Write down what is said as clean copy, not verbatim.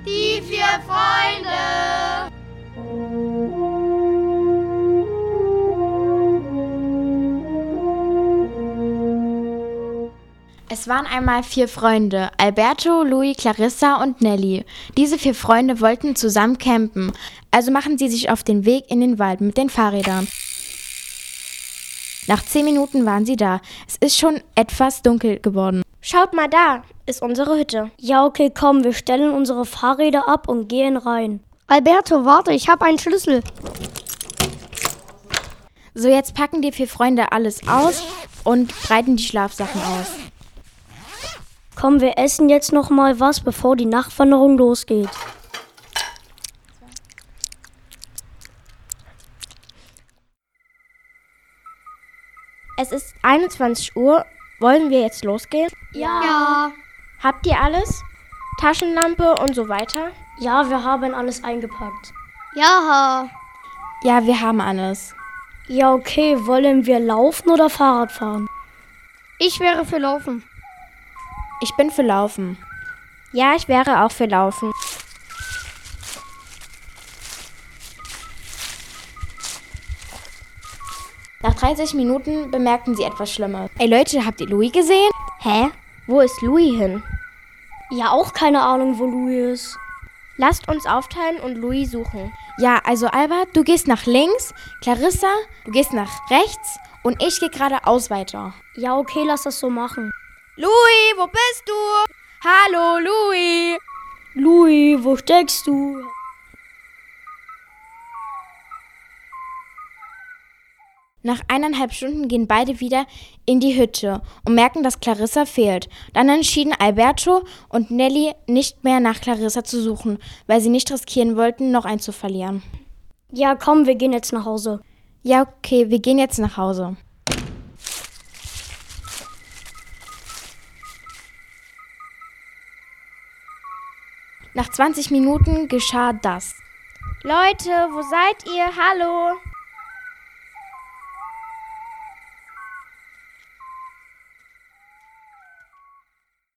Die vier Freunde. Es waren einmal 4 Freunde, Alberto, Louis, Clarissa und Nelly. Diese 4 Freunde wollten zusammen campen, also machen sie sich auf den Weg in den Wald mit den Fahrrädern. Nach 10 Minuten waren sie da. Es ist schon etwas dunkel geworden. Schaut mal, da ist unsere Hütte. Ja, okay, komm, wir stellen unsere Fahrräder ab und gehen rein. Alberto, warte, ich habe einen Schlüssel. So, jetzt packen die 4 Freunde alles aus und breiten die Schlafsachen aus. Komm, wir essen jetzt noch mal was, bevor die Nachtwanderung losgeht. Es ist 21 Uhr. Wollen wir jetzt losgehen? Ja. Habt ihr alles? Taschenlampe und so weiter? Ja, wir haben alles eingepackt. Ja. Ja, wir haben alles. Ja, okay, wollen wir laufen oder Fahrrad fahren? Ich wäre für Laufen. Ich bin für Laufen. Ja, ich wäre auch für Laufen. Nach 30 Minuten bemerkten sie etwas Schlimmes. Ey Leute, habt ihr Louis gesehen? Hä? Wo ist Louis hin? Ja, auch keine Ahnung, wo Louis ist. Lasst uns aufteilen und Louis suchen. Ja, also Albert, du gehst nach links, Clarissa, du gehst nach rechts und ich gehe geradeaus weiter. Ja, okay, lass das so machen. Louis, wo bist du? Hallo, Louis. Louis, wo steckst du? Nach 1,5 Stunden gehen beide wieder in die Hütte und merken, dass Clarissa fehlt. Dann entschieden Alberto und Nelly, nicht mehr nach Clarissa zu suchen, weil sie nicht riskieren wollten, noch einen zu verlieren. Ja, komm, wir gehen jetzt nach Hause. Ja, okay, wir gehen jetzt nach Hause. Nach 20 Minuten geschah das. Leute, wo seid ihr? Hallo?